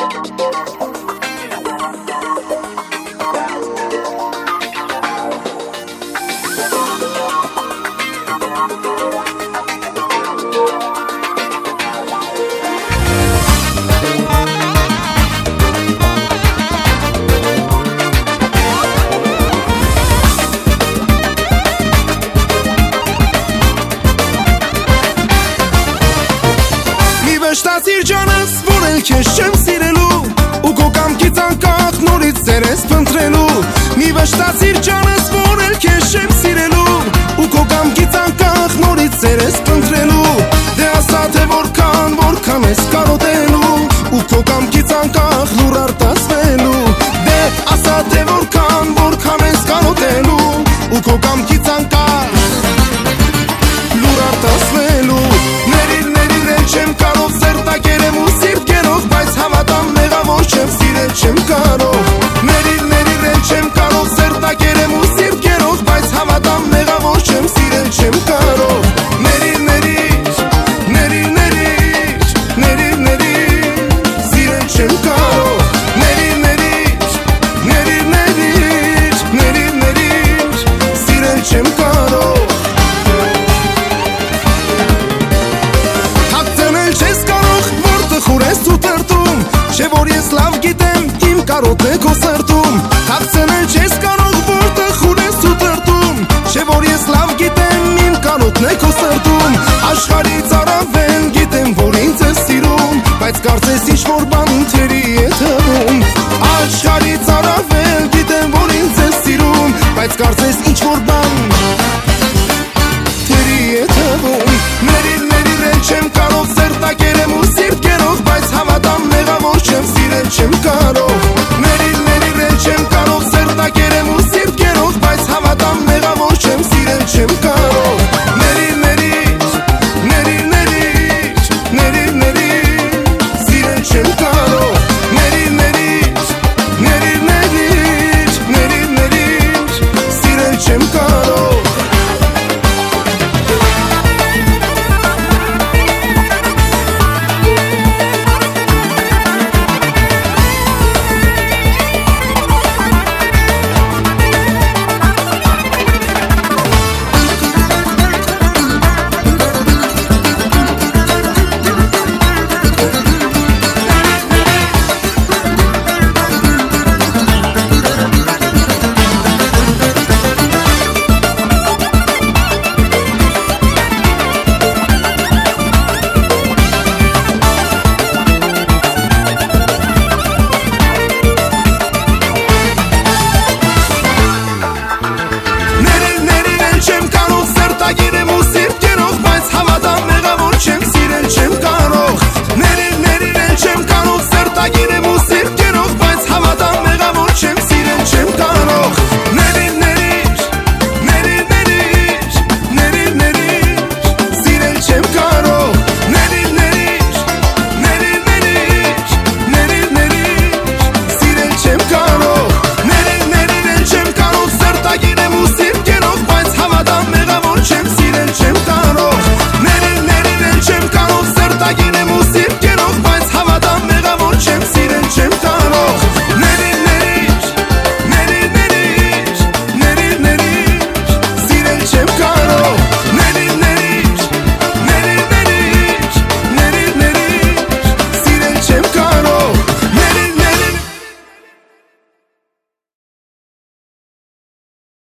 Վշտացիր ջանս, որ էլ քեզ չեմ սիրելու ու քո կամքից անկախ նորից սեր ես փնտրելու։ Մի վշտացիր ջանս, որ էլ քեզ չեմ սիրելու ու քո կամքից անկախ նորից սեր ես փնտրելու։ Դե ասա թե որքան ես կարոտելու ու քո կամքից անկախ լուր արտասվելու։ Դե ասա թե որքան ես կարոտելու ու քո կամքից անկախ լուր արտասվելու։ Չեմ կարող սերտակեր եմ ու սիրտ կերող, բայց հավատամ մեղավոր չեմ սիրել չեմ կարող։ Ներիր էլ չեմ կարող սերտակեր եմ ու սիրտ կերող, բայց հավատամ մեղավոր չեմ սիրել չեմ կարող։ Ներիր սիրել չեմ կարող։ Ներիր սիրել չեմ կարող։ Չէ որ ես լավ գիտեմ իմ կարոտն է քո սրտում։ Թաքցնել չես կարող որտեղ խուր ես ու տրտում։ Չէ որ ես լավ գիտեմ իմ կարոտն է քո սրտում։ Աշխարհից առավել գիտեմ որ ինձ ես սիրում, բայց կարծես ինչ-որ բան թերի է թվում։ Աշխարհից առավել գիտեմ որ ինձ ես սիրում, բայց կարծես ինչ-որ բան թերի է թվում։ Ներիր էլ չեմ կարող սերտակեր եմ ու սիրտ կերող, բայց հավատամ մեղավոր չեմ սիրել չեմ կարող։